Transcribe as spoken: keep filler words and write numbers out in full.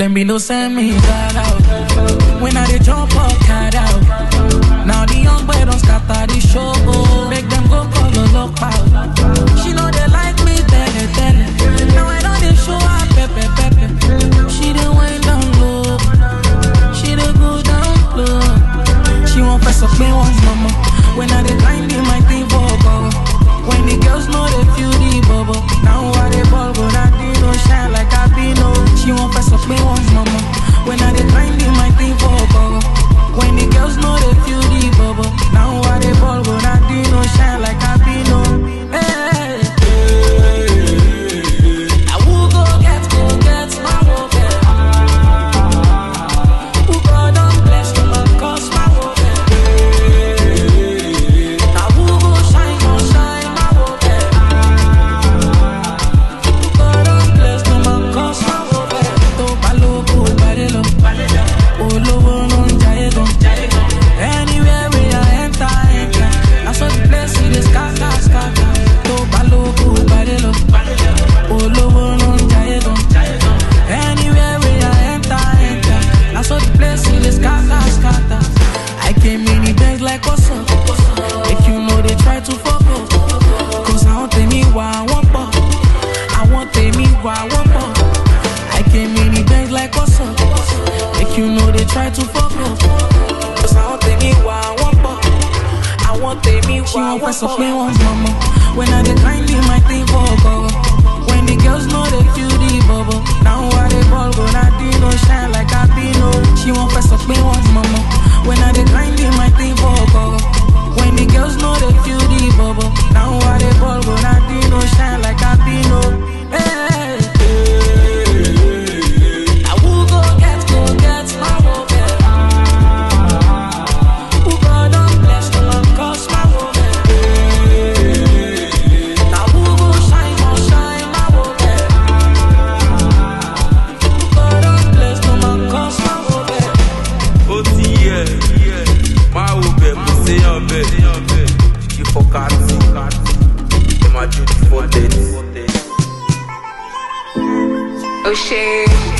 Them be no send me that out. When I dey jump up, cat out. Now the young boy don't scatter the show. Make them go call a lock out. She know they like me, tell it, tell it. Now I don't dey show up, pepe, pepe. She dey wind down low. She dey go down low. She won't press up me once, mama. When I dey grind in my thing for go. When the girls know they feel the bubble. Now I dey ball, but I do no shine like I be no. She won't press up me once, mama. When I dey grind in my thing for go. When the girls know they feel the bubble. Now I dey ball, but I do no shine like I be no. Hey, hey, hey. I will go get, go get my work. Who God don't bless them and cause my work. I will go shine, go shine my work. Who God don't bless them and cause my work. To palo, to barelo, olowo no njaye gon. Anywhere we I enter, enter. I saw the place in the scatter, scatter. To palo, to barelo, olowo no njaye gon. Anywhere we I enter, enter. I saw the place in the scatter, scatter. I came in the bank like what's up? If you know they try to fuck up. Cause I want tell me why I want pop. I want tell me why I want pop. I came in the bank like what's up? If you know they try to fuck up. Cause I want tell me why I want pop. I want tell me why I want pop. She won't press up me once, mama. When I dey grind in my thing for go. When the girls know they feel the bubble. Now I dey ball, but I do no shine like I be no. She won't press up me once, mama. When I dey grind in my thing for go. When the girls know they feel the bubble. Now I dey ball, but I do no shine like I be no. Hey, hey, hey. I will go get, go get my work. Who God don't bless them and cause my work. Now who go shine, go shine my work. Who God don't bless them and cause my work. O ti yẹ, máa wo bẹ̀ kò séyàn bẹ̀. Kí fọkàtì, ẹ máa jó fọ́tẹ́tì. Oh shit.